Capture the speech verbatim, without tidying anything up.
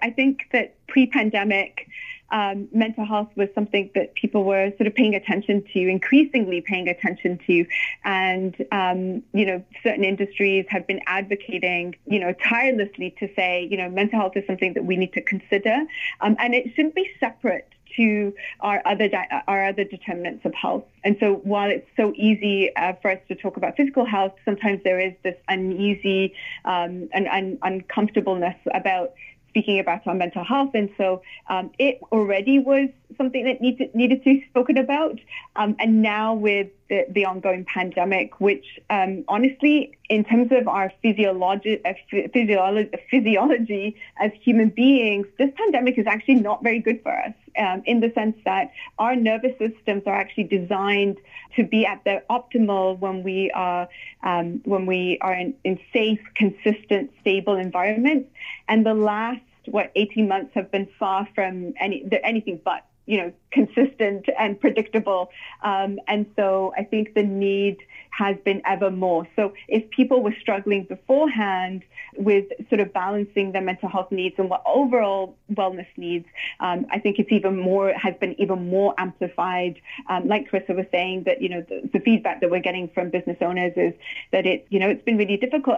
I think that pre-pandemic, um, mental health was something that people were sort of paying attention to, increasingly paying attention to. And, um, you know, certain industries have been advocating, you know, tirelessly to say, you know, mental health is something that we need to consider. Um, and it shouldn't be separate to our other di- our other determinants of health. And so while it's so easy uh, for us to talk about physical health, sometimes there is this uneasy um, and un- uncomfortableness about speaking about our mental health. And so um, it already was something that needed, needed to be spoken about. Um, and now with the, the ongoing pandemic, which um, honestly, in terms of our physiology, uh, physiology, physiology as human beings, this pandemic is actually not very good for us um, in the sense that our nervous systems are actually designed to be at their optimal when we are um, when we are in, in safe, consistent, stable environments. And the last, what, eighteen months have been far from any anything but, you know, consistent and predictable. Um, and so I think the need has been ever more. So if people were struggling beforehand with sort of balancing their mental health needs and what overall wellness needs, um, I think it's even more, has been even more amplified. Um, like Carissa was saying, that, you know, the, the feedback that we're getting from business owners is that it, you know, it's been really difficult.